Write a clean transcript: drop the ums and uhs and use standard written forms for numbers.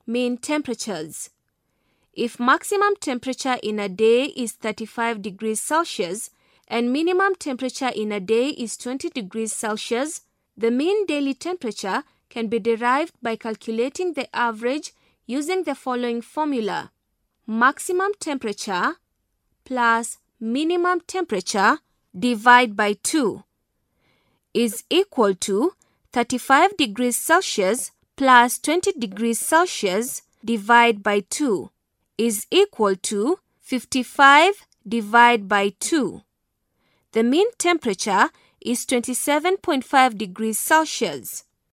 mean temperatures. If maximum temperature in a day is 35 degrees Celsius and minimum temperature in a day is 20 degrees Celsius, the mean daily temperature can be derived by calculating the average using the following formula. Maximum temperature plus minimum temperature divided by 2 is equal to 35 degrees Celsius plus 20 degrees Celsius divided by 2 is equal to 55 divided by 2. The mean temperature is 27.5 degrees Celsius.